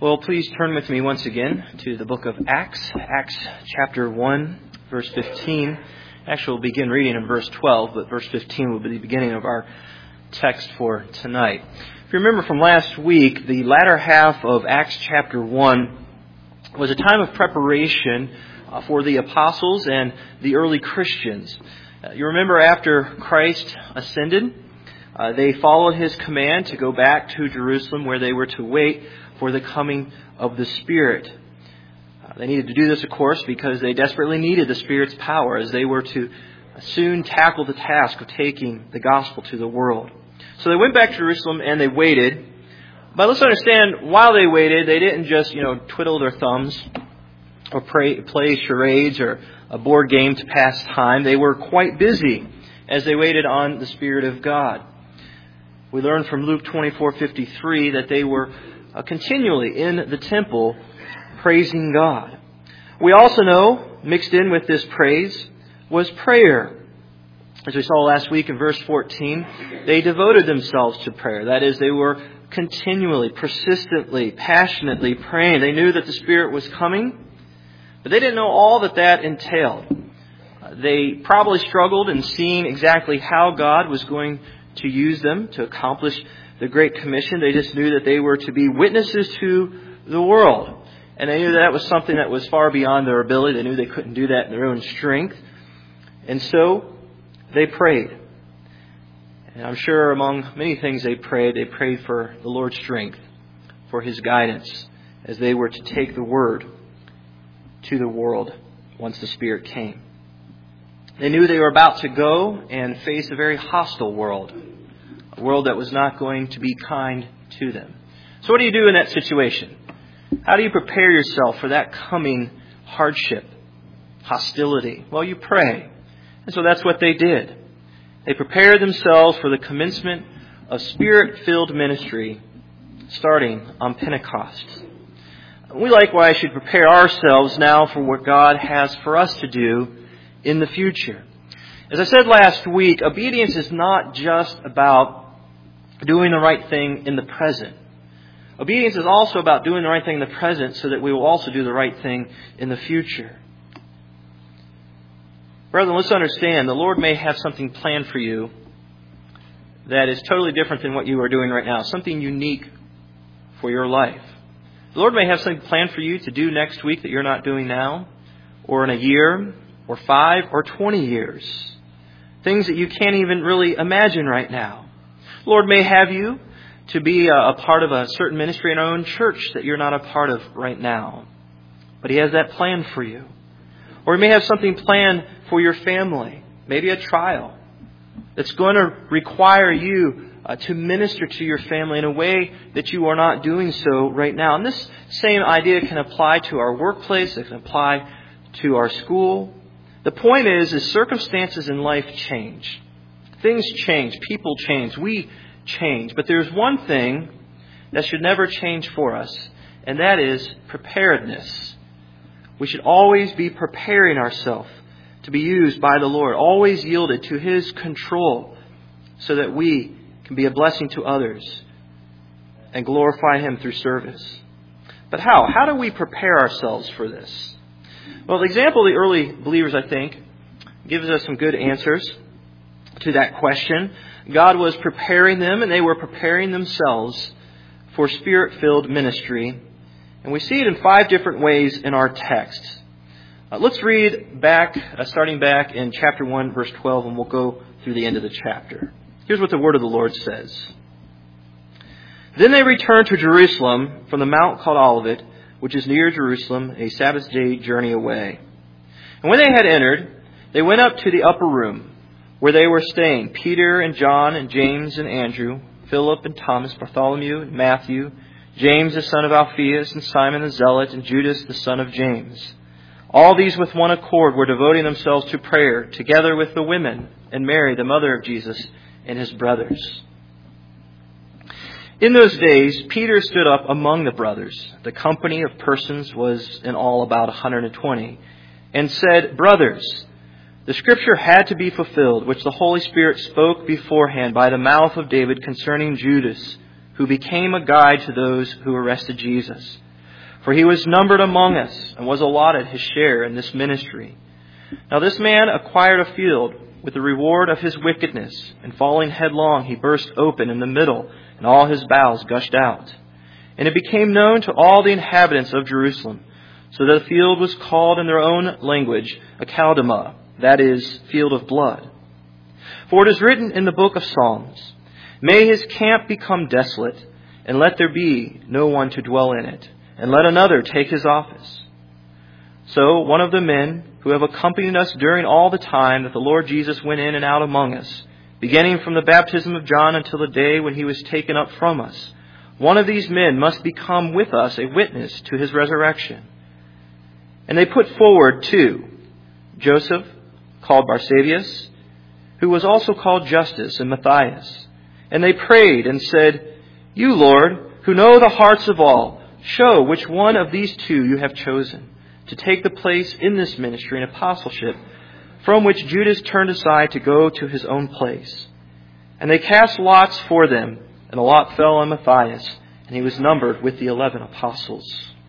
Well, please turn with me once again to the book of Acts, Acts chapter 1, verse 15. Actually, we'll begin reading in verse 12, but verse 15 will be the beginning of our text for tonight. If you remember from last week, the latter half of Acts chapter 1 was a time of preparation for the apostles and the early Christians. You remember after Christ ascended, they followed his command to go back to Jerusalem where they were to wait for the coming of the Spirit. They needed to do this, of course, because they desperately needed the Spirit's power as they were to soon tackle the task of taking the gospel to the world. So they went back to Jerusalem and they waited. But let's understand, while they waited, they didn't just, twiddle their thumbs or play charades or a board game to pass time. They were quite busy as they waited on the Spirit of God. We learn from Luke 24:53 that they were continually in the temple praising God. We also know, mixed in with this praise, was prayer. As we saw last week in verse 14, they devoted themselves to prayer. That is, they were continually, persistently, passionately praying. They knew that the Spirit was coming, but they didn't know all that entailed. They probably struggled in seeing exactly how God was going to use them to accomplish the Great Commission. They just knew that they were to be witnesses to the world. And they knew that was something that was far beyond their ability. They knew they couldn't do that in their own strength. And so they prayed. And I'm sure among many things they prayed for the Lord's strength, for His guidance, as they were to take the Word to the world once the Spirit came. They knew they were about to go and face a very hostile world. A world that was not going to be kind to them. So what do you do in that situation? How do you prepare yourself for that coming hardship, hostility? Well, you pray. And so that's what they did. They prepared themselves for the commencement of Spirit-filled ministry starting on Pentecost. We likewise should prepare ourselves now for what God has for us to do in the future. As I said last week, obedience is not just about doing the right thing in the present. Obedience is also about doing the right thing in the present so that we will also do the right thing in the future. Brethren, let's understand, the Lord may have something planned for you that is totally different than what you are doing right now. Something unique for your life. The Lord may have something planned for you to do next week that you're not doing now, or in a year, or 5 or 20 years. Things that you can't even really imagine right now. The Lord may have you to be a part of a certain ministry in our own church that you're not a part of right now. But He has that plan for you. Or He may have something planned for your family. Maybe a trial that's going to require you to minister to your family in a way that you are not doing so right now. And this same idea can apply to our workplace. It can apply to our school. The point is circumstances in life change. Things change. People change. We change. But there's one thing that should never change for us, and that is preparedness. We should always be preparing ourselves to be used by the Lord, always yielded to His control so that we can be a blessing to others and glorify Him through service. But how? How do we prepare ourselves for this? Well, the example of the early believers, I think, gives us some good answers to that question. God was preparing them, and they were preparing themselves for Spirit-filled ministry. And we see it in 5 different ways in our text. Let's read back, starting back in chapter 1, verse 12, and we'll go through the end of the chapter. Here's what the word of the Lord says. Then they returned to Jerusalem from the mount called Olivet, which is near Jerusalem, a Sabbath day journey away. And when they had entered, they went up to the upper room, where they were staying, Peter and John and James and Andrew, Philip and Thomas, Bartholomew and Matthew, James the son of Alphaeus and Simon the Zealot and Judas the son of James. All these with one accord were devoting themselves to prayer, together with the women and Mary, the mother of Jesus, and his brothers. In those days, Peter stood up among the brothers. The company of persons was in all about 120, and said, "Brothers, the Scripture had to be fulfilled, which the Holy Spirit spoke beforehand by the mouth of David concerning Judas, who became a guide to those who arrested Jesus. for he was numbered among us and was allotted his share in this ministry. Now this man acquired a field with the reward of his wickedness, and falling headlong he burst open in the middle, and all his bowels gushed out. And it became known to all the inhabitants of Jerusalem, so that the field was called in their own language Akeldama, that is, field of blood. For it is written in the book of Psalms, May his camp become desolate, and let there be no one to dwell in it, and let another take his office. So one of the men who have accompanied us during all the time that the Lord Jesus went in and out among us, beginning from the baptism of John until the day when he was taken up from us, one of these men must become with us a witness to his resurrection. And they put forward two, Joseph, called Barsabbas, who was also called Justus, and Matthias. And they prayed and said, You, Lord, who know the hearts of all, show which one of these two you have chosen to take the place in this ministry and apostleship from which Judas turned aside to go to his own place. And they cast lots for them, and the lot fell on Matthias, and he was numbered with the 11 apostles.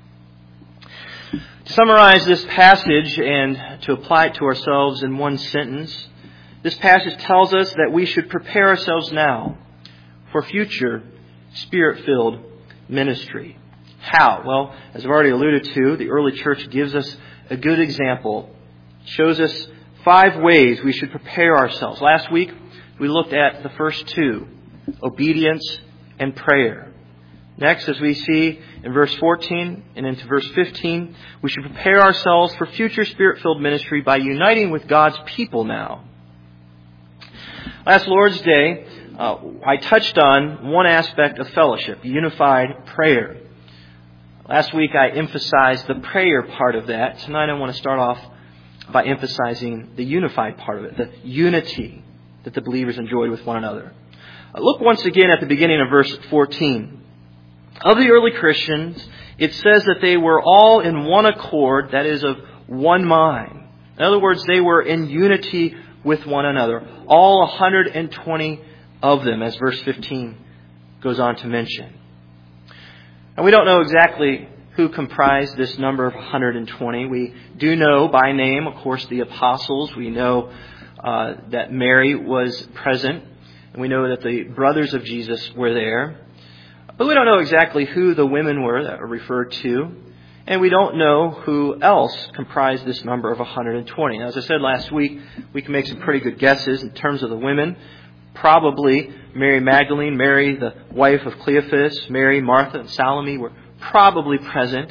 To summarize this passage and to apply it to ourselves in one sentence, this passage tells us that we should prepare ourselves now for future Spirit-filled ministry. How? Well, as I've already alluded to, the early church gives us a good example. It shows us 5 ways we should prepare ourselves. Last week, we looked at the first 2, obedience and prayer. Next, as we see in verse 14 and into verse 15, we should prepare ourselves for future Spirit-filled ministry by uniting with God's people now. Last Lord's Day, I touched on one aspect of fellowship, unified prayer. Last week I emphasized the prayer part of that. Tonight I want to start off by emphasizing the unified part of it, the unity that the believers enjoyed with one another. Look once again at the beginning of verse 14. Of the early Christians, it says that they were all in one accord, that is, of one mind. In other words, they were in unity with one another. All 120 of them, as verse 15 goes on to mention. And we don't know exactly who comprised this number of 120. We do know by name, of course, the apostles. We know that Mary was present. And we know that the brothers of Jesus were there. But we don't know exactly who the women were that are referred to. And we don't know who else comprised this number of 120. Now, as I said last week, we can make some pretty good guesses in terms of the women. Probably Mary Magdalene, Mary, the wife of Cleophas, Mary, Martha, and Salome were probably present.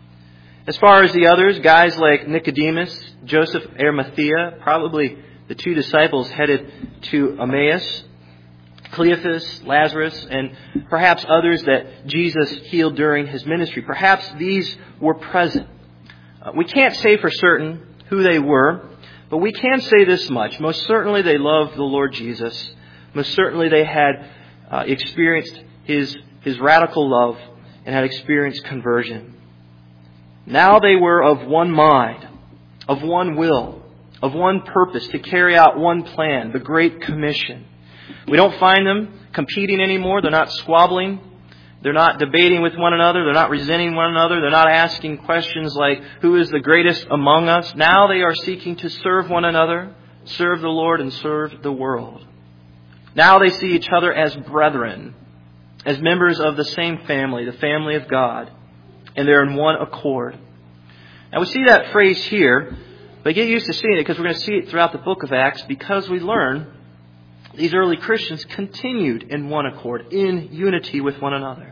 As far as the others, guys like Nicodemus, Joseph, Arimathea, probably the 2 disciples headed to Emmaus, Cleophas, Lazarus, and perhaps others that Jesus healed during his ministry. Perhaps these were present. We can't say for certain who they were, but we can say this much. Most certainly they loved the Lord Jesus. Most certainly they had experienced His radical love and had experienced conversion. Now they were of one mind, of one will, of one purpose to carry out one plan, the Great Commission. We don't find them competing anymore. They're not squabbling. They're not debating with one another. They're not resenting one another. They're not asking questions like, who is the greatest among us? Now they are seeking to serve one another, serve the Lord, and serve the world. Now they see each other as brethren, as members of the same family, the family of God, and they're in one accord. Now we see that phrase here, but get used to seeing it because we're going to see it throughout the book of Acts because we learn these early Christians continued in one accord, in unity with one another.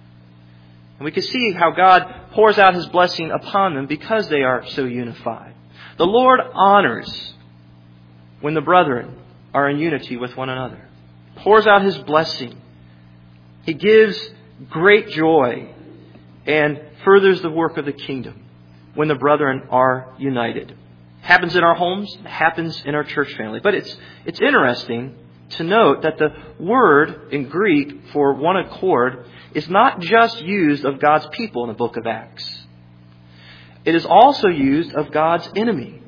And we can see how God pours out His blessing upon them because they are so unified. The Lord honors when the brethren are in unity with one another. Pours out His blessing. He gives great joy and furthers the work of the kingdom when the brethren are united. It happens in our homes. It happens in our church family. But it's interesting to note that the word in Greek for one accord is not just used of God's people in the book of Acts. It is also used of God's enemy.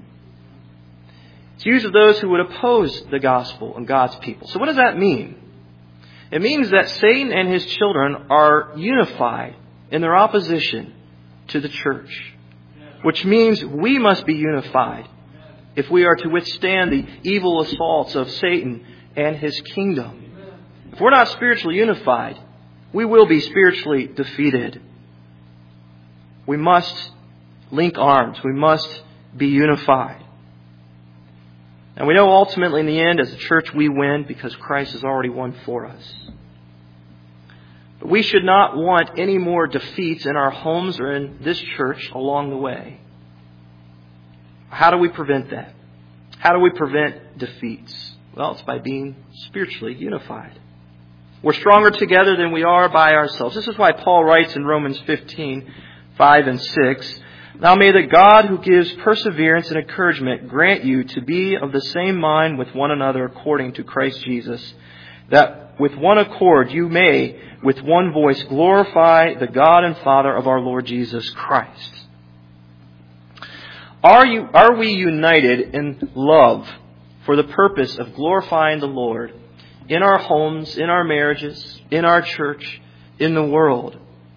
It's used of those who would oppose the gospel and God's people. So what does that mean? It means that Satan and his children are unified in their opposition to the church, which means we must be unified if we are to withstand the evil assaults of Satan and his kingdom. If we're not spiritually unified, we will be spiritually defeated. We must link arms. We must be unified. And we know ultimately in the end, as a church, we win because Christ has already won for us. But we should not want any more defeats in our homes or in this church along the way. How do we prevent that? How do we prevent defeats? Well, it's by being spiritually unified. We're stronger together than we are by ourselves. This is why Paul writes in Romans 15:5 and 6, "Now may the God who gives perseverance and encouragement grant you to be of the same mind with one another according to Christ Jesus, that with one accord you may, with one voice, glorify the God and Father of our Lord Jesus Christ." Are we united in love for the purpose of glorifying the Lord in our homes, in our marriages, in our church, in the world?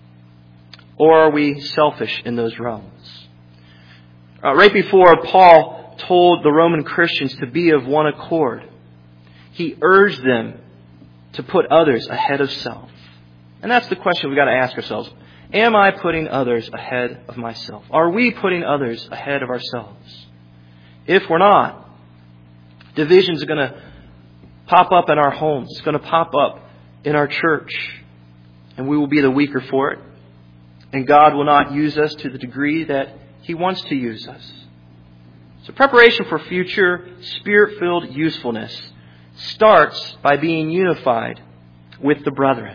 Or are we selfish in those realms? Right before Paul told the Roman Christians to be of one accord, he urged them to put others ahead of self. And that's the question we've got to ask ourselves. Am I putting others ahead of myself? Are we putting others ahead of ourselves? If we're not, divisions are going to pop up in our homes. It's going to pop up in our church. And we will be the weaker for it. And God will not use us to the degree that He wants to use us. So preparation for future Spirit-filled usefulness starts by being unified with the brethren.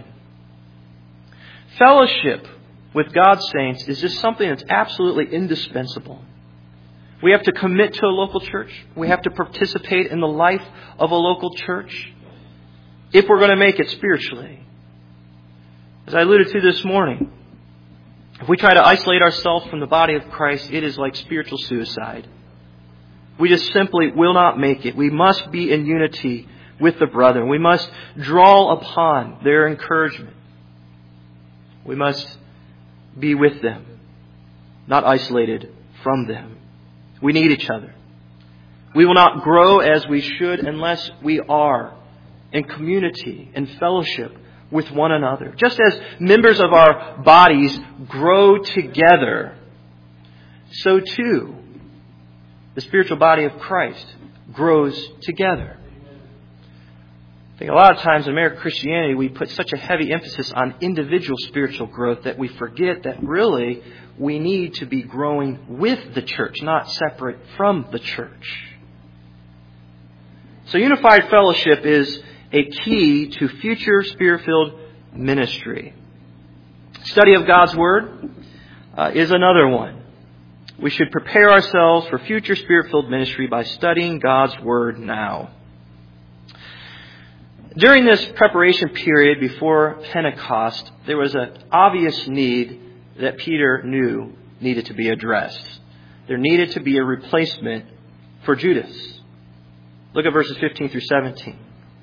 Fellowship with God's saints is just something that's absolutely indispensable. We have to commit to a local church. We have to participate in the life of a local church if we're going to make it spiritually. As I alluded to this morning, if we try to isolate ourselves from the body of Christ, it is like spiritual suicide. We just simply will not make it. We must be in unity with the brethren. We must draw upon their encouragement. We must be with them, not isolated from them. We need each other. We will not grow as we should unless we are in community and fellowship with one another. Just as members of our bodies grow together, so too the spiritual body of Christ grows together. I think a lot of times in American Christianity we put such a heavy emphasis on individual spiritual growth that we forget that really we need to be growing with the church, not separate from the church. So unified fellowship is a key to future Spirit-filled ministry. Study of God's Word is another one. We should prepare ourselves for future Spirit-filled ministry by studying God's Word now. During this preparation period before Pentecost, there was an obvious need that Peter knew needed to be addressed. There needed to be a replacement for Judas. Look at verses 15 through 17.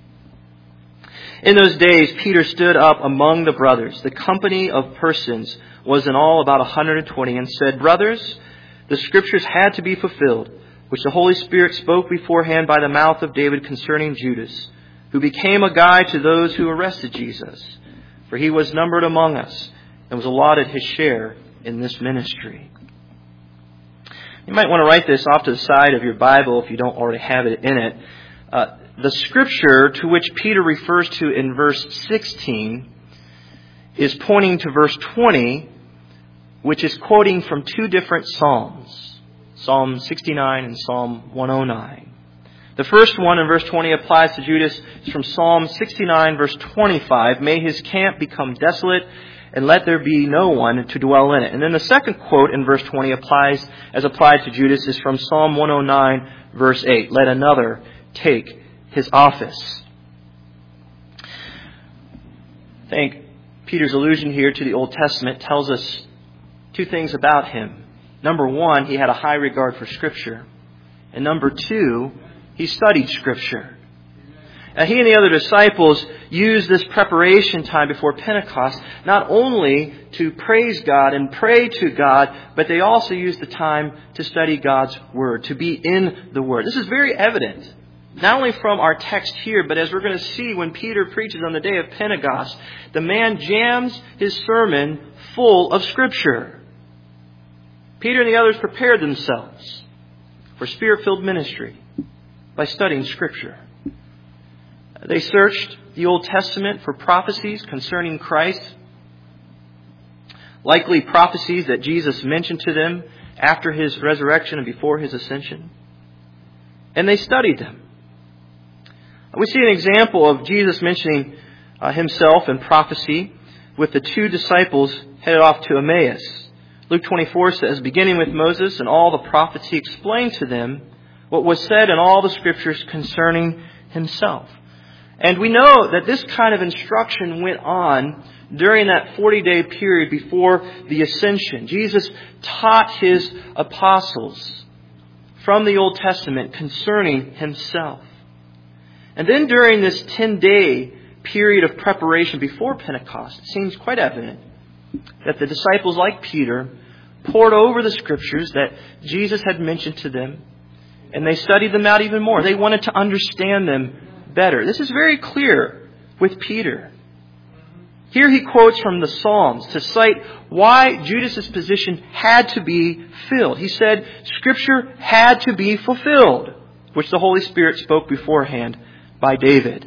In those days, Peter stood up among the brothers. The company of persons was in all about 120, and said, "Brothers, the Scriptures had to be fulfilled, which the Holy Spirit spoke beforehand by the mouth of David concerning Judas, who became a guide to those who arrested Jesus. For he was numbered among us and was allotted his share in this ministry." You might want to write this off to the side of your Bible if you don't already have it in it. The scripture to which Peter refers to in verse 16 is pointing to verse 20, which is quoting from two different psalms, Psalm 69 and Psalm 109. The first one in verse 20 applies to Judas. It's from Psalm 69, verse 25. "May his camp become desolate, and let there be no one to dwell in it." And then the second quote in verse 20 applied to Judas is from Psalm 109, verse 8. "Let another take his office." I think Peter's allusion here to the Old Testament tells us two things about him. Number one, he had a high regard for Scripture. And number two, he studied Scripture. He and the other disciples used this preparation time before Pentecost not only to praise God and pray to God, but they also used the time to study God's Word, to be in the Word. This is very evident, not only from our text here, but as we're going to see when Peter preaches on the day of Pentecost, the man jams his sermon full of Scripture. Peter and the others prepared themselves for Spirit-filled ministry by studying Scripture. They searched the Old Testament for prophecies concerning Christ, likely prophecies that Jesus mentioned to them after His resurrection and before His ascension. And they studied them. We see an example of Jesus mentioning Himself in prophecy with the two disciples headed off to Emmaus. Luke 24 says, beginning with Moses and all the prophets, He explained to them what was said in all the Scriptures concerning Himself. And we know that this kind of instruction went on during that 40-day period before the ascension. Jesus taught His apostles from the Old Testament concerning Himself. And then during this 10-day period of preparation before Pentecost, it seems quite evident that the disciples, like Peter, pored over the Scriptures that Jesus had mentioned to them, and they studied them out even more. They wanted to understand them better. This is very clear with Peter. Here he quotes from the Psalms to cite why Judas' position had to be filled. He said Scripture had to be fulfilled, which the Holy Spirit spoke beforehand by David.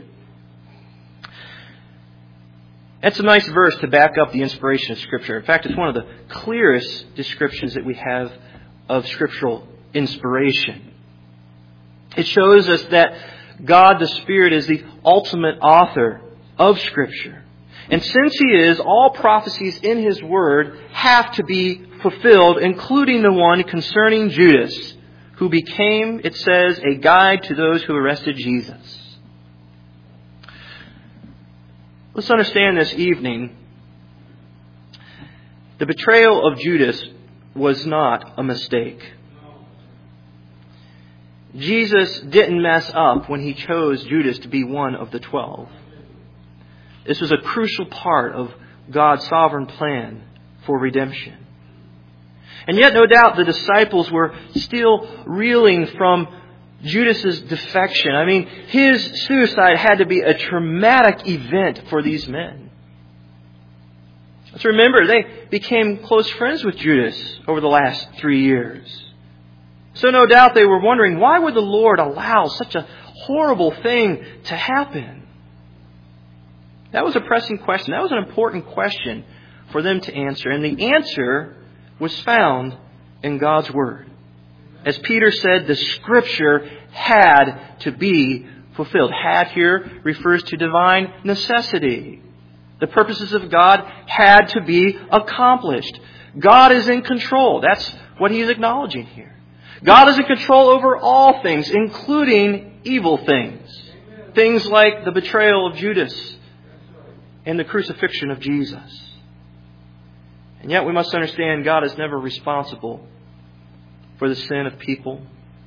That's a nice verse to back up the inspiration of Scripture. In fact, it's one of the clearest descriptions that we have of scriptural inspiration. It shows us that God the Spirit is the ultimate author of Scripture. And since He is, all prophecies in His Word have to be fulfilled, including the one concerning Judas, who became, it says, a guide to those who arrested Jesus. Let's understand this evening, the betrayal of Judas was not a mistake. Jesus didn't mess up when He chose Judas to be one of the 12. This was a crucial part of God's sovereign plan for redemption. And yet, no doubt, the disciples were still reeling from Judas' defection. I mean, his suicide had to be a traumatic event for these men. Let's remember, they became close friends with Judas over the last 3 years. So no doubt they were wondering, why would the Lord allow such a horrible thing to happen? That was a pressing question. That was an important question for them to answer. And the answer was found in God's Word. As Peter said, the Scripture had to be fulfilled. Had here refers to divine necessity. The purposes of God had to be accomplished. God is in control. That's what He's acknowledging here. God is in control over all things, including evil things. Things like the betrayal of Judas and the crucifixion of Jesus. And yet we must understand God is never responsible for the sin of people.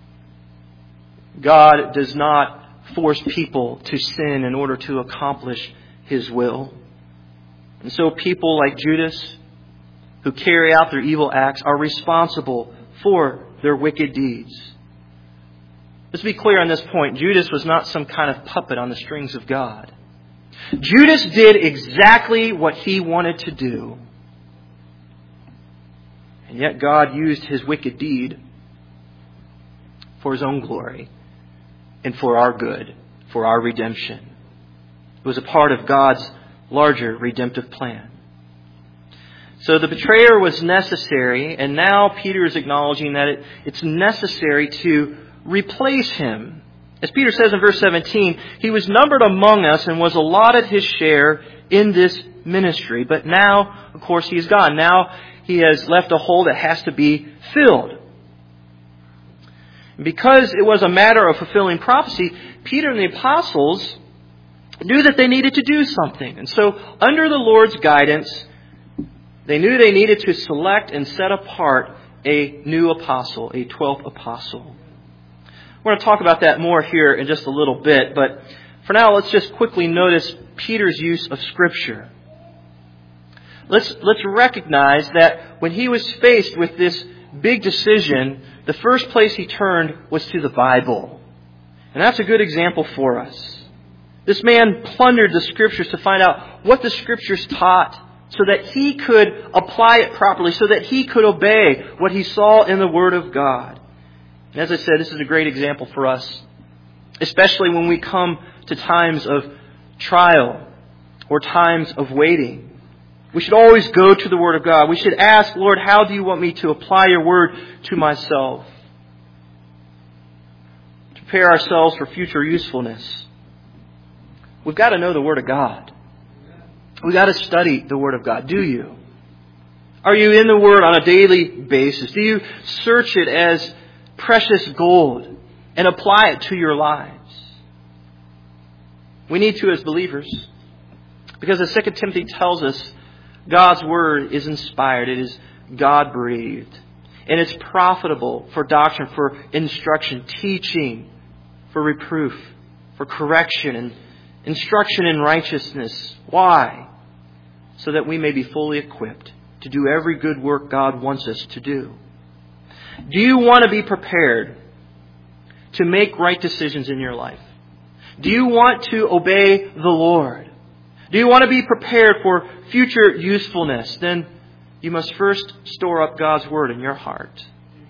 God does not force people to sin in order to accomplish His will. And so people like Judas, who carry out their evil acts, are responsible for their wicked deeds. Let's be clear on this point. Judas was not some kind of puppet on the strings of God. Judas did exactly what he wanted to do. And yet God used his wicked deed for His own glory and for our good, for our redemption. It was a part of God's larger redemptive plan. So the betrayer was necessary, and now Peter is acknowledging that it's necessary to replace him. As Peter says in verse 17, he was numbered among us and was allotted his share in this ministry. But now, of course, he is gone. Now he has left a hole that has to be filled. Because it was a matter of fulfilling prophecy, Peter and the apostles knew that they needed to do something. And so, under the Lord's guidance, they knew they needed to select and set apart a new apostle, a 12th apostle. We're going to talk about that more here in just a little bit, but For now, let's just quickly notice Peter's use of Scripture. Let's recognize that when he was faced with this big decision, the first place he turned was to the Bible. And that's a good example for us. This man plundered the Scriptures to find out what the Scriptures taught so that he could apply it properly, so that he could obey what he saw in the Word of God. And as I said, this is a great example for us, especially when we come to times of trial or times of waiting. We should always go to the Word of God. We should ask, Lord, how do you want me to apply your Word to myself? To prepare ourselves for future usefulness, we've got to know the Word of God. We've got to study the Word of God. Do you? Are you in the Word on a daily basis? Do you search it as precious gold and apply it to your lives? We need to as believers. Because as 2 Timothy tells us, God's Word is inspired. It is God-breathed. And it's profitable for doctrine, for instruction, teaching, for reproof, for correction, and instruction in righteousness. Why? So that we may be fully equipped to do every good work God wants us to do. Do you want to be prepared to make right decisions in your life? Do you want to obey the Lord? Do you want to be prepared for future usefulness? Then you must first store up God's Word in your heart.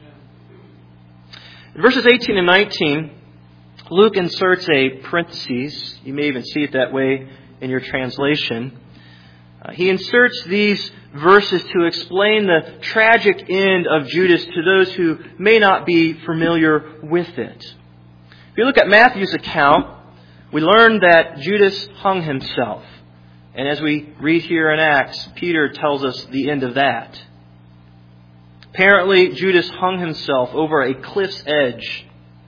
In verses 18 and 19, Luke inserts a parenthesis. You may even see it that way in your translation. He inserts these verses to explain the tragic end of Judas to those who may not be familiar with it. If you look at Matthew's account, we learn that Judas hung himself. And as we read here in Acts, Peter tells us the end of that. Apparently, Judas hung himself over a cliff's edge.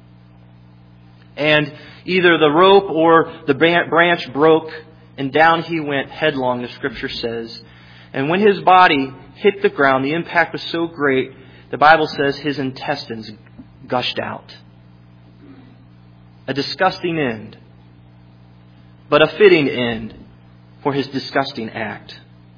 And either the rope or the branch broke, and down he went headlong, the Scripture says. And when his body hit the ground, the impact was so great, the Bible says his intestines gushed out. A disgusting end, but a fitting end for his disgusting act.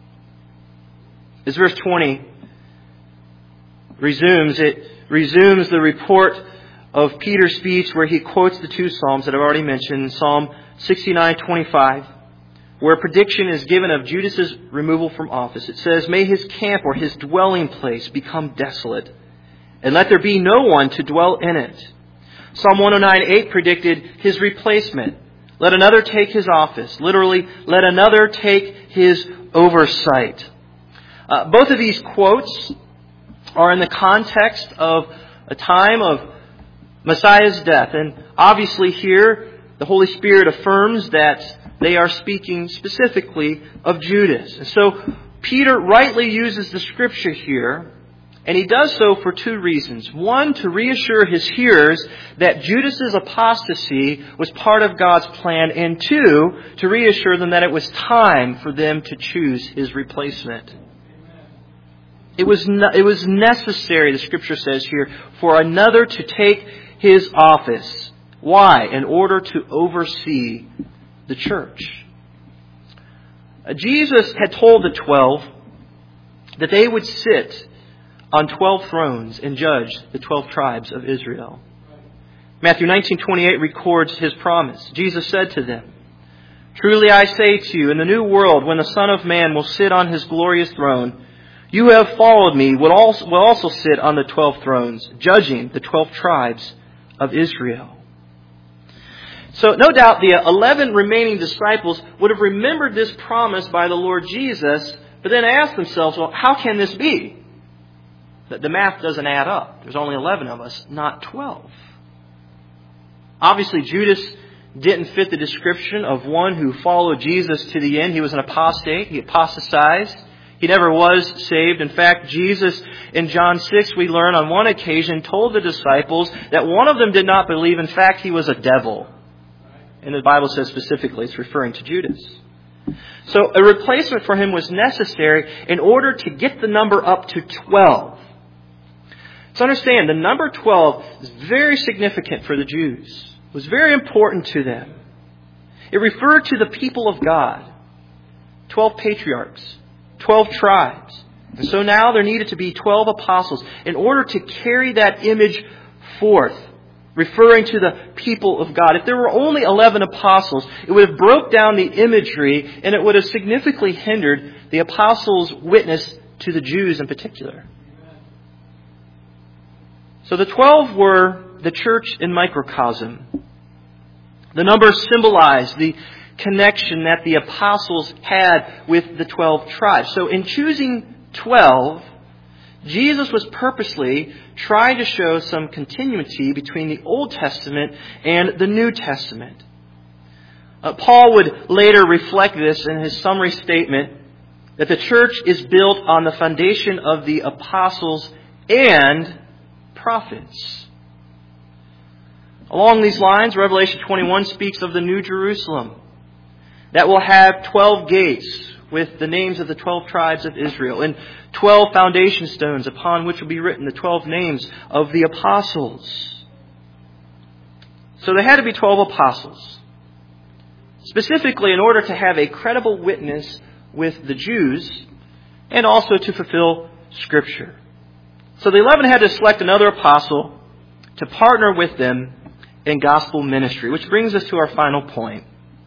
As verse 20 resumes, it resumes the report of Peter's speech where he quotes the two Psalms that I've already mentioned. Psalm 69:25, where a prediction is given of Judas's removal from office. It says, "May his camp or his dwelling place become desolate, and let there be no one to dwell in it." Psalm 109:8 predicted his replacement. Let another take his office. Literally, let another take his oversight. Both of these quotes are in the context of a time of Messiah's death. And obviously here, the Holy Spirit affirms that they are speaking specifically of Judas. And so Peter rightly uses the Scripture here, and he does so for two reasons. One, to reassure his hearers that Judas's apostasy was part of God's plan, and two, to reassure them that it was time for them to choose his replacement. It was necessary, the Scripture says here, for another to take his office. Why? In order to oversee the church. Jesus had told the 12 that they would sit on 12 thrones and judge the 12 tribes of Israel. Matthew 19:28 records his promise. Jesus said to them, "Truly I say to you, in the new world, when the Son of Man will sit on his glorious throne, you who have followed me will also sit on the 12 thrones, judging the 12 tribes of Israel." So no doubt the 11 remaining disciples would have remembered this promise by the Lord Jesus, but then asked themselves, well, how can this be? The math doesn't add up. There's only 11 of us, not 12. Obviously, Judas didn't fit the description of one who followed Jesus to the end. He was an apostate. He apostatized. He never was saved. In fact, Jesus, in John 6, we learn on one occasion, told the disciples that one of them did not believe. In fact, he was a devil. And the Bible says specifically it's referring to Judas. So a replacement for him was necessary in order to get the number up to 12. So understand, the number 12 is very significant for the Jews. It was very important to them. It referred to the people of God. 12 patriarchs, 12 tribes. And so now there needed to be 12 apostles in order to carry that image forth, referring to the people of God. If there were only 11 apostles, it would have broke down the imagery and it would have significantly hindered the apostles' witness to the Jews in particular. So the 12 were the church in microcosm. The numbers symbolize the connection that the apostles had with the 12 tribes. So in choosing 12, Jesus was purposely trying to show some continuity between the Old Testament and the New Testament. Paul would later reflect this in his summary statement that the church is built on the foundation of the apostles and prophets. Along these lines, Revelation 21 speaks of the New Jerusalem that will have 12 gates with the names of the 12 tribes of Israel and 12 foundation stones upon which will be written the 12 names of the apostles. So there had to be 12 apostles, specifically in order to have a credible witness with the Jews and also to fulfill Scripture. So the 11 had to select another apostle to partner with them in gospel ministry, which brings us to our final point.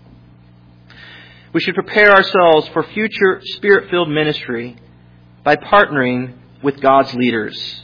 We should prepare ourselves for future Spirit-filled ministry by partnering with God's leaders.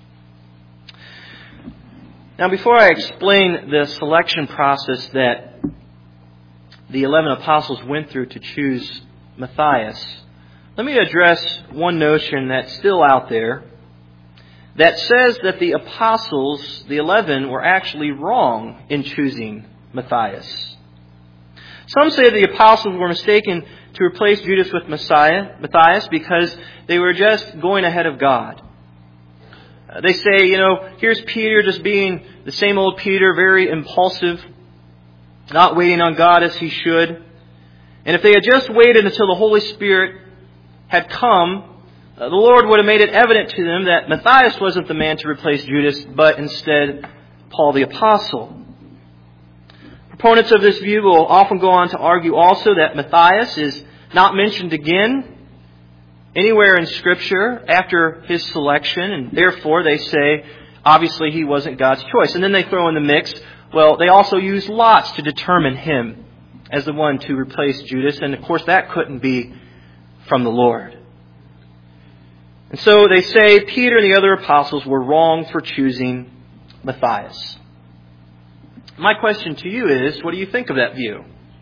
Now, before I explain the selection process that the 11 apostles went through to choose Matthias, let me address one notion that's still out there that says that the apostles, the 11, were actually wrong in choosing Matthias. Some say the apostles were mistaken to replace Judas with Matthias because they were just going ahead of God. They say, here's Peter just being the same old Peter, very impulsive, not waiting on God as he should. And if they had just waited until the Holy Spirit had come, the Lord would have made it evident to them that Matthias wasn't the man to replace Judas, but instead Paul the Apostle. Proponents of this view will often go on to argue also that Matthias is not mentioned again anywhere in Scripture after his selection, and therefore they say, obviously he wasn't God's choice. And then they throw in the mix, they also used lots to determine him as the one to replace Judas, and of course that couldn't be from the Lord. And so they say Peter and the other apostles were wrong for choosing Matthias. My question to you is, what do you think of that view?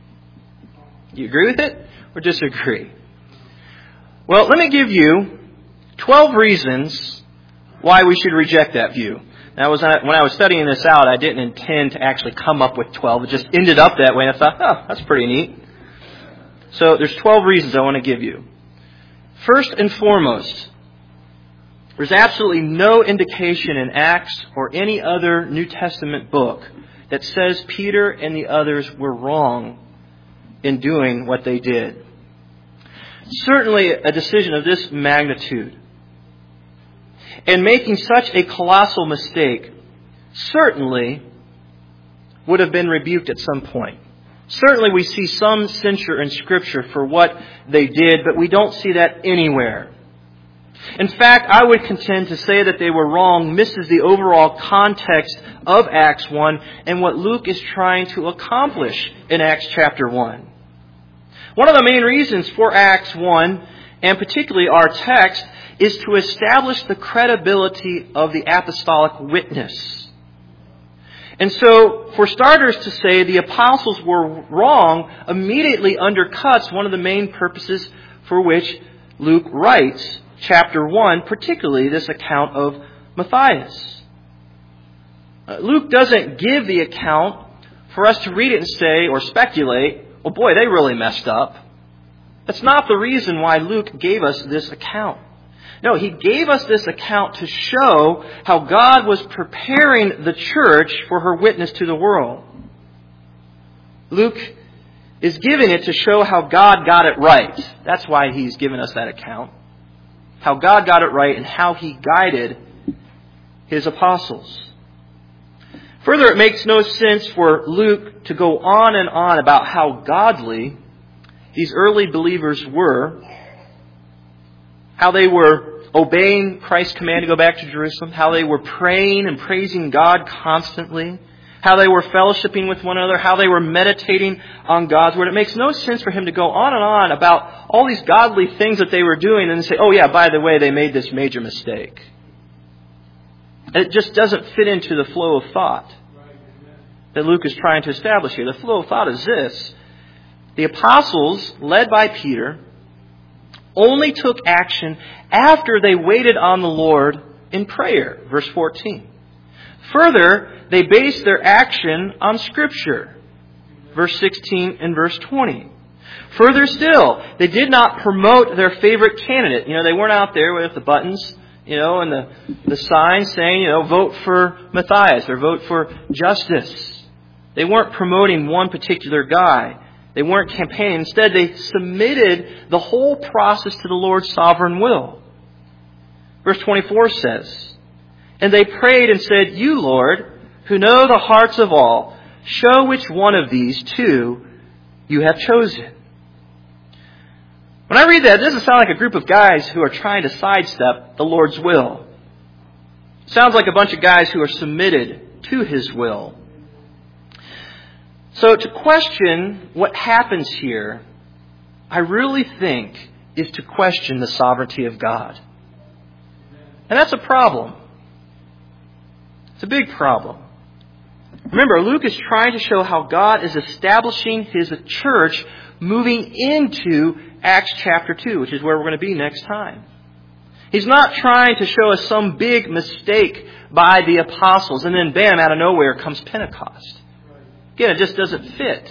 Do you agree with it or disagree? Well, let me give you 12 reasons why we should reject that view. Now, when I was studying this out, I didn't intend to actually come up with 12. It just ended up that way, and I thought, that's pretty neat. So there's 12 reasons I want to give you. First and foremost, there's absolutely no indication in Acts or any other New Testament book that says Peter and the others were wrong in doing what they did. Certainly a decision of this magnitude and making such a colossal mistake certainly would have been rebuked at some point. Certainly we see some censure in Scripture for what they did, but we don't see that anywhere. In fact, I would contend to say that they were wrong misses the overall context of Acts 1 and what Luke is trying to accomplish in Acts chapter 1. One of the main reasons for Acts 1, and particularly our text, is to establish the credibility of the apostolic witness. And so, for starters, to say the apostles were wrong immediately undercuts one of the main purposes for which Luke writes chapter 1, particularly this account of Matthias. Luke doesn't give the account for us to read it and say, or speculate, well, boy, they really messed up. That's not the reason why Luke gave us this account. No, he gave us this account to show how God was preparing the church for her witness to the world. Luke is giving it to show how God got it right. That's why he's given us that account. How God got it right and how he guided his apostles. Further, it makes no sense for Luke to go on and on about how godly these early believers were, how they were obeying Christ's command to go back to Jerusalem, how they were praying and praising God constantly, how they were fellowshipping with one another, how they were meditating on God's Word. It makes no sense for him to go on and on about all these godly things that they were doing and then say, oh yeah, by the way, they made this major mistake. It just doesn't fit into the flow of thought that Luke is trying to establish here. The flow of thought is this. The apostles, led by Peter, only took action after they waited on the Lord in prayer. Verse 14. Further, they based their action on Scripture. Verse 16 and verse 20. Further still, they did not promote their favorite candidate. They weren't out there with the buttons, and the signs saying, vote for Matthias or vote for Justus. They weren't promoting one particular guy. They weren't campaigning. Instead, they submitted the whole process to the Lord's sovereign will. Verse 24 says, and they prayed and said, you, Lord, who know the hearts of all, show which one of these two you have chosen. When I read that, it doesn't sound like a group of guys who are trying to sidestep the Lord's will. It sounds like a bunch of guys who are submitted to His will. So to question what happens here, I really think, is to question the sovereignty of God. And that's a problem. It's a big problem. Remember, Luke is trying to show how God is establishing His church moving into Acts chapter 2, which is where we're going to be next time. He's not trying to show us some big mistake by the apostles and then bam, out of nowhere comes Pentecost. Again, it just doesn't fit.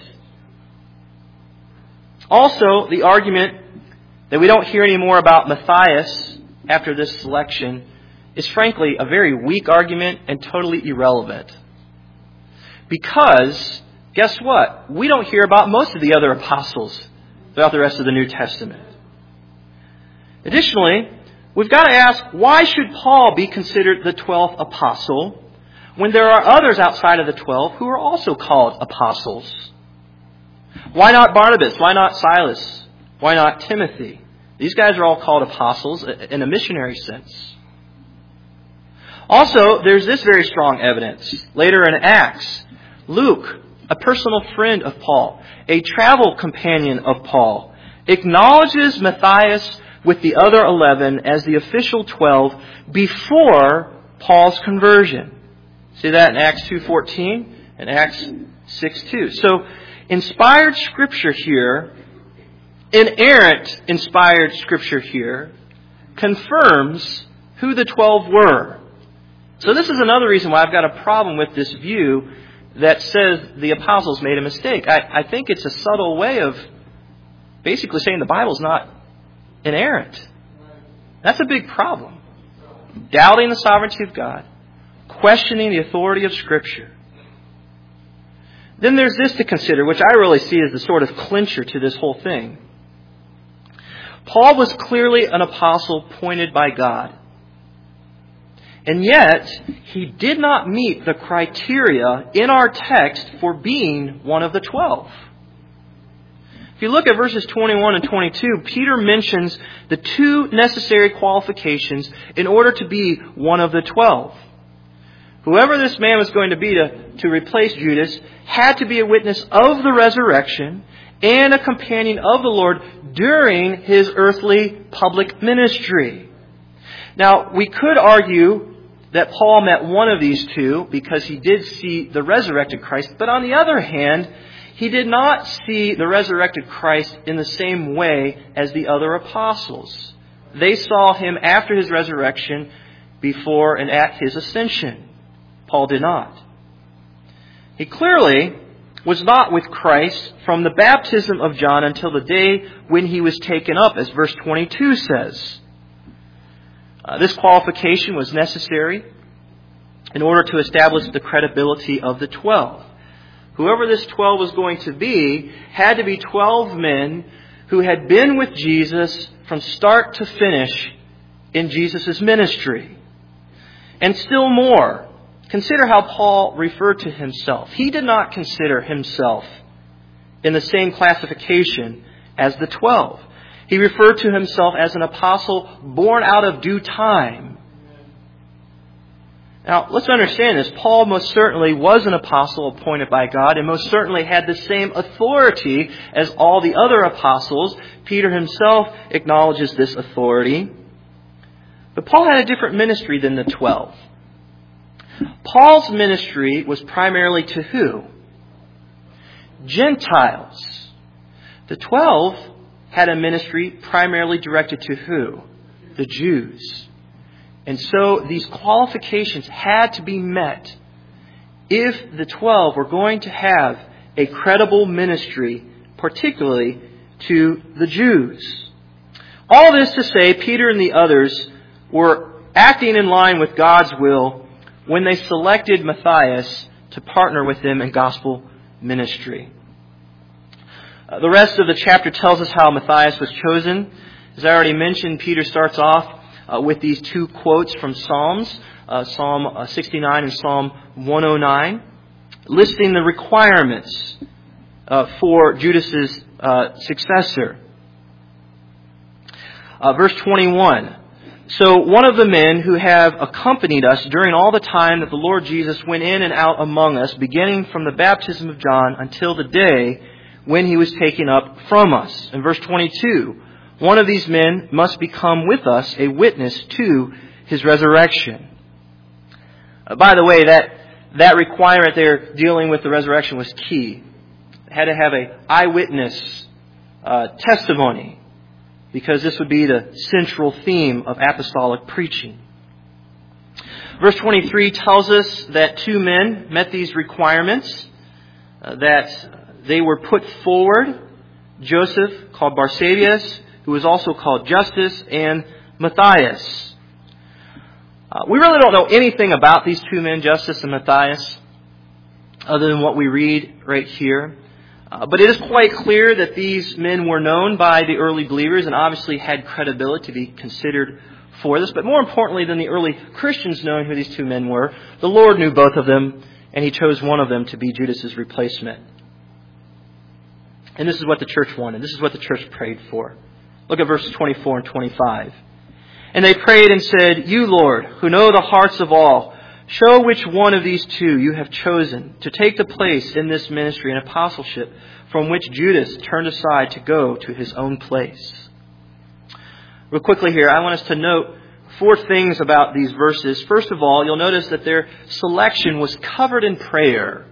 Also, the argument that we don't hear any more about Matthias after this selection is frankly a very weak argument and totally irrelevant. Because, guess what? We don't hear about most of the other apostles throughout the rest of the New Testament. Additionally, we've got to ask, why should Paul be considered the 12th apostle when there are others outside of the 12 who are also called apostles? Why not Barnabas? Why not Silas? Why not Timothy? These guys are all called apostles in a missionary sense. Also, there's this very strong evidence. Later in Acts, Luke, a personal friend of Paul, a travel companion of Paul, acknowledges Matthias with the other 11 as the official 12 before Paul's conversion. See that in Acts 2:14 and Acts 6:2. So, inspired Scripture here, inerrant inspired Scripture here, confirms who the 12 were. So this is another reason why I've got a problem with this view that says the apostles made a mistake. I think it's a subtle way of basically saying the Bible's not inerrant. That's a big problem. Doubting the sovereignty of God. Questioning the authority of Scripture. Then there's this to consider, which I really see as the sort of clincher to this whole thing. Paul was clearly an apostle appointed by God. And yet, he did not meet the criteria in our text for being one of the 12. If you look at verses 21 and 22, Peter mentions the two necessary qualifications in order to be one of the 12. Whoever this man was going to be to replace Judas had to be a witness of the resurrection and a companion of the Lord during His earthly public ministry. Now, we could argue that Paul met one of these two because he did see the resurrected Christ. But on the other hand, he did not see the resurrected Christ in the same way as the other apostles. They saw Him after His resurrection, before and at His ascension. Paul did not. He clearly was not with Christ from the baptism of John until the day when He was taken up, as verse 22 says. This qualification was necessary in order to establish the credibility of the 12. Whoever this 12 was going to be had to be 12 men who had been with Jesus from start to finish in Jesus' ministry. And still more, consider how Paul referred to himself. He did not consider himself in the same classification as the 12. He referred to himself as an apostle born out of due time. Now, let's understand this. Paul most certainly was an apostle appointed by God and most certainly had the same authority as all the other apostles. Peter himself acknowledges this authority. But Paul had a different ministry than the 12. Paul's ministry was primarily to who? Gentiles. The 12 had a ministry primarily directed to who? The Jews. And so these qualifications had to be met if the 12 were going to have a credible ministry, particularly to the Jews. All this to say, Peter and the others were acting in line with God's will when they selected Matthias to partner with them in gospel ministry. The rest of the chapter tells us how Matthias was chosen. As I already mentioned, Peter starts off with these two quotes from Psalms, Psalm 69 and Psalm 109, listing the requirements for Judas's successor. Verse 21. So one of the men who have accompanied us during all the time that the Lord Jesus went in and out among us, beginning from the baptism of John until the day when he was taken up from us. In verse 22, one of these men must become with us a witness to his resurrection. By the way, that requirement there dealing with the resurrection was key. It had to have an eyewitness testimony, because this would be the central theme of apostolic preaching. Verse 23 tells us that two men met these requirements, that they were put forward. Joseph, called Barsabias, who was also called Justus, and Matthias. We really don't know anything about these two men, Justus and Matthias, other than what we read right here. But it is quite clear that these men were known by the early believers and obviously had credibility to be considered for this. But more importantly than the early Christians knowing who these two men were, the Lord knew both of them, and He chose one of them to be Judas's replacement. And this is what the church wanted. This is what the church prayed for. Look at verses 24 and 25. And they prayed and said, You, Lord, who know the hearts of all, show which one of these two you have chosen to take the place in this ministry and apostleship from which Judas turned aside to go to his own place. Real quickly here, I want us to note 4 things about these verses. First of all, you'll notice that their selection was covered in prayer.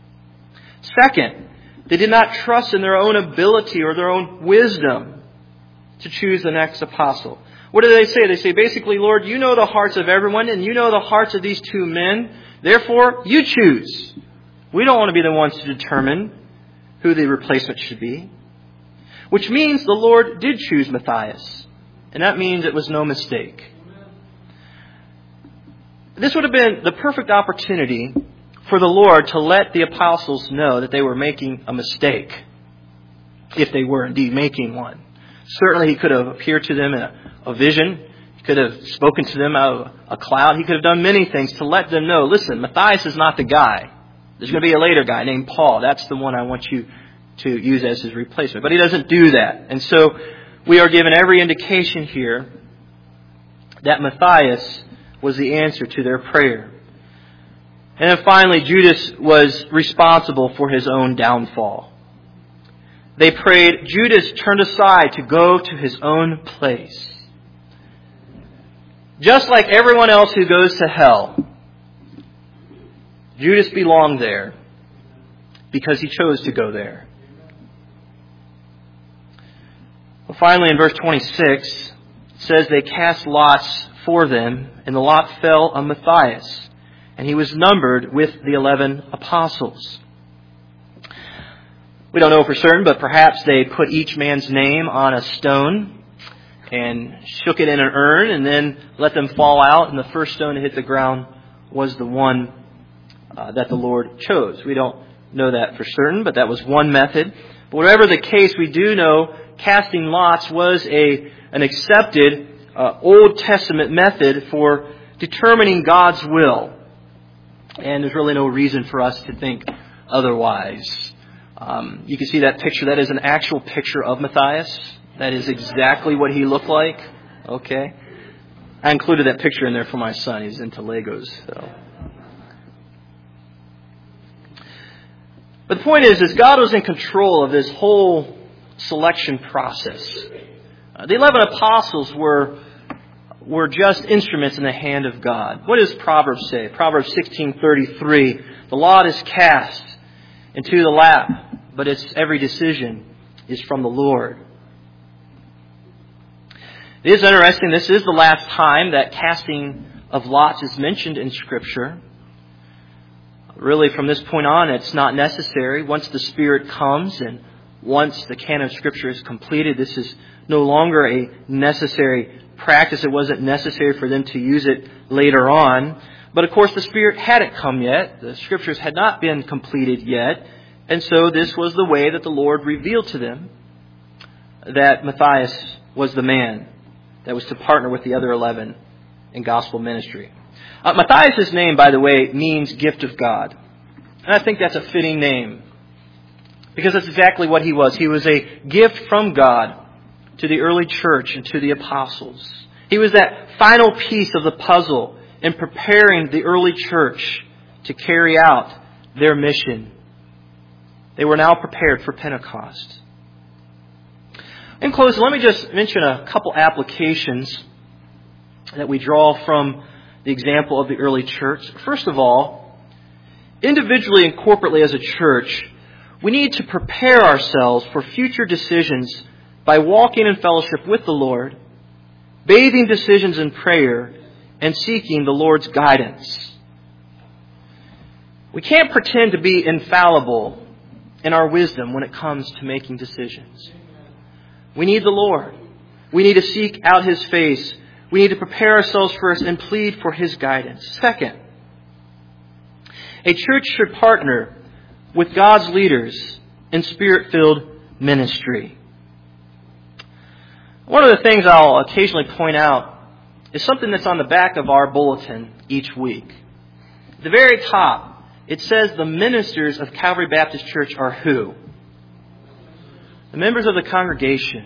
Second, they did not trust in their own ability or their own wisdom to choose the next apostle. What do they say? They say basically, Lord, you know the hearts of everyone and you know the hearts of these two men. Therefore, you choose. We don't want to be the ones to determine who the replacement should be. Which means the Lord did choose Matthias. And that means it was no mistake. This would have been the perfect opportunity for the Lord to let the apostles know that they were making a mistake, if they were indeed making one. Certainly He could have appeared to them in a vision. He could have spoken to them out of a cloud. He could have done many things to let them know, listen, Matthias is not the guy. There's going to be a later guy named Paul. That's the one I want you to use as his replacement. But He doesn't do that. And so we are given every indication here that Matthias was the answer to their prayer. And then finally, Judas was responsible for his own downfall. They prayed, Judas turned aside to go to his own place. Just like everyone else who goes to hell, Judas belonged there because he chose to go there. Well, finally, in verse 26, it says they cast lots for them, and the lot fell on Matthias, and he was numbered with the 11 apostles. We don't know for certain, but perhaps they put each man's name on a stone and shook it in an urn and then let them fall out, and the first stone to hit the ground was the one that the Lord chose. We don't know that for certain, but that was one method. But whatever the case, we do know casting lots was an accepted Old Testament method for determining God's will. And there's really no reason for us to think otherwise. You can see that picture. That is an actual picture of Matthias. That is exactly what he looked like. Okay. I included that picture in there for my son. He's into Legos. So. But the point is God was in control of this whole selection process. The 11 apostles were just instruments in the hand of God. What does Proverbs say? Proverbs 16:33. The lot is cast into the lap, but its every decision is from the Lord. It is interesting. This is the last time that casting of lots is mentioned in Scripture. Really, from this point on, it's not necessary. Once the Spirit comes and once the canon of Scripture is completed, this is no longer a necessary practice. It wasn't necessary for them to use it later on. But of course, the Spirit hadn't come yet. The Scriptures had not been completed yet. And so this was the way that the Lord revealed to them that Matthias was the man that was to partner with the other 11 in gospel ministry. Matthias' name, by the way, means gift of God. And I think that's a fitting name, because that's exactly what he was. He was a gift from God to the early church and to the apostles. He was that final piece of the puzzle in preparing the early church to carry out their mission. They were now prepared for Pentecost. In closing, let me just mention a couple applications that we draw from the example of the early church. First of all, individually and corporately as a church, we need to prepare ourselves for future decisions by walking in fellowship with the Lord, bathing decisions in prayer, and seeking the Lord's guidance. We can't pretend to be infallible in our wisdom when it comes to making decisions. We need the Lord. We need to seek out His face. We need to prepare ourselves first and plead for His guidance. Second, a church should partner with God's leaders in Spirit-filled ministry. One of the things I'll occasionally point out is something that's on the back of our bulletin each week. At the very top, it says the ministers of Calvary Baptist Church are who? The members of the congregation.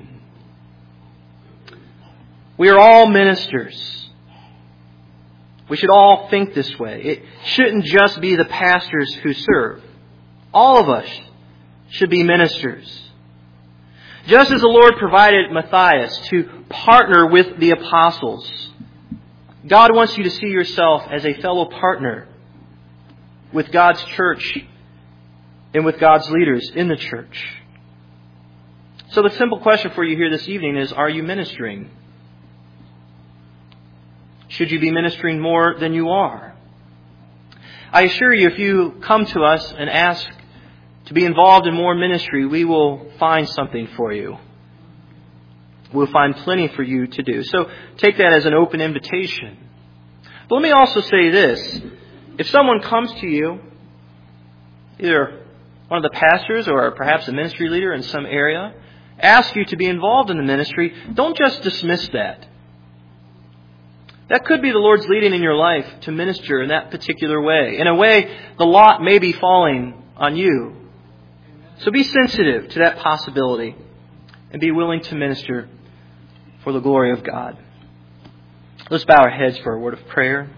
We are all ministers. We should all think this way. It shouldn't just be the pastors who serve. All of us should be ministers. Just as the Lord provided Matthias to partner with the apostles, God wants you to see yourself as a fellow partner with God's church and with God's leaders in the church. So the simple question for you here this evening is, are you ministering? Should you be ministering more than you are? I assure you, if you come to us and ask to be involved in more ministry, we will find something for you. We'll find plenty for you to do. So take that as an open invitation. But let me also say this. If someone comes to you, either one of the pastors or perhaps a ministry leader in some area, ask you to be involved in the ministry, don't just dismiss that. That could be the Lord's leading in your life to minister in that particular way. In a way, the lot may be falling on you. So be sensitive to that possibility and be willing to minister for the glory of God. Let's bow our heads for a word of prayer.